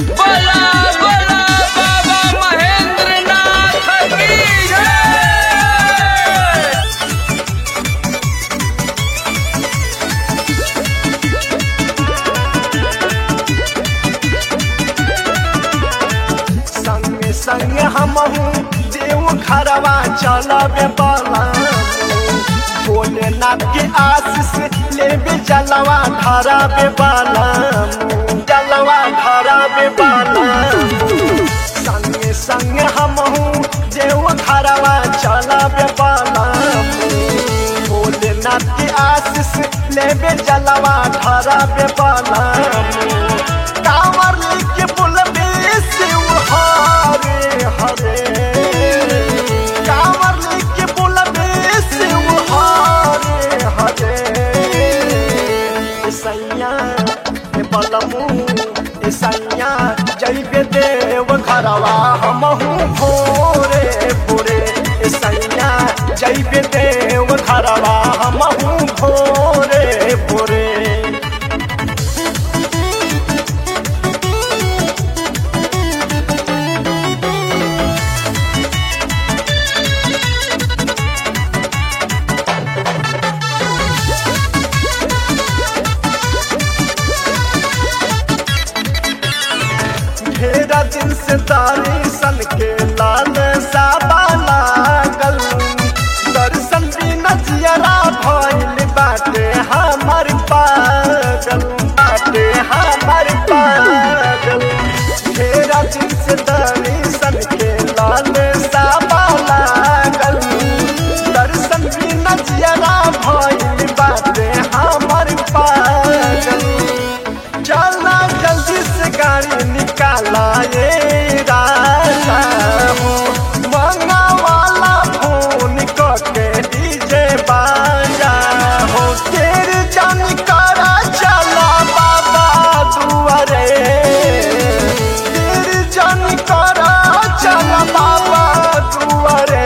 बोला बोला बाबा महेंद्रनाथ की जय। संग संग हमहू देव घरवा चलबे बला भोलेनाथ के आशीष लेबे जलवा धराबे बला जलवा धराबे बला संग संग हमहू देव घरवा चलबे बला भोलेनाथ के आशीष लेबे जलवा धराबे बला कांवर लेके बोलबे शिव हरे हरे कांवर लेके बोलबे शिव हरे हरे सैया बलमू सैया जइबे देव घरवा हमहू भोरे भोरे सैया जइबे देव घरवा हमहू भोरे भोरे। ढेरा दिन से दर्शन के लाल साबा लागल दर्शन बिना जियरा भइल बाटे हमर पागल बाटे हमर पागल ढेरा दिन से दर्शन के लाल साबा लागल दर्शन बिना जियरा भइल बाटे हमर पागल चला जल्दी से गाड़ी निकाला ये राजा हो मंगा वाला फोन करके डीजे बाजा हो तेरे जान करा चला बाबा दुआरे तेरे जान करा चला बाबा दुआरे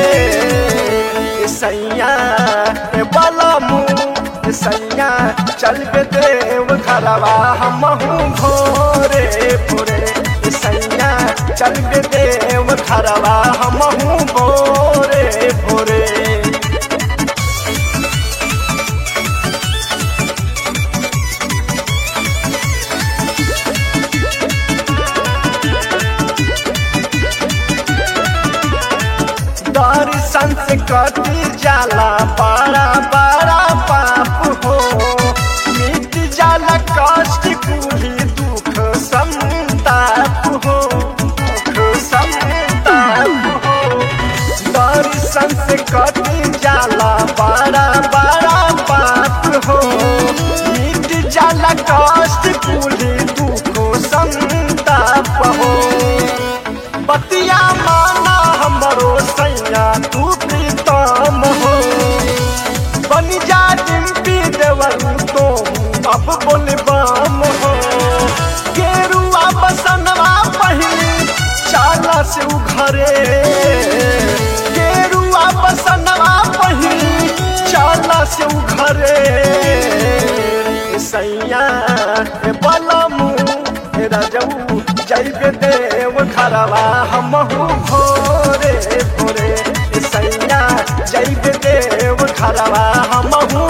सैया बलमू सैया चलबे देव घरवा हमहू भोरे भोरे सैया चलबे देव घरवा हमहू भोरे भोरे। दर्शन से कटी जाला बड़ा बड़ा पाप हो मिट जाला कष्ट कुली दुख संताप हो दुख संताप हो दर्शन से कटी जाला बड़ा बड़ा पाप हो मिट जाला कष्ट कुली दुख संताप हो बतिया माना हमरो सैया तू प्रीतम हो बन जा डिम्पी देवर तो अब बोले बम हो गेरुआ बसनवा पहली चाला से उघरे गेरुआ बसनवा पहली चाला से उघरे सैया बलमू राजऊ जइबे देव घरवा हमहू भोरे भोरे सैया जइबे देव घरवा हमहू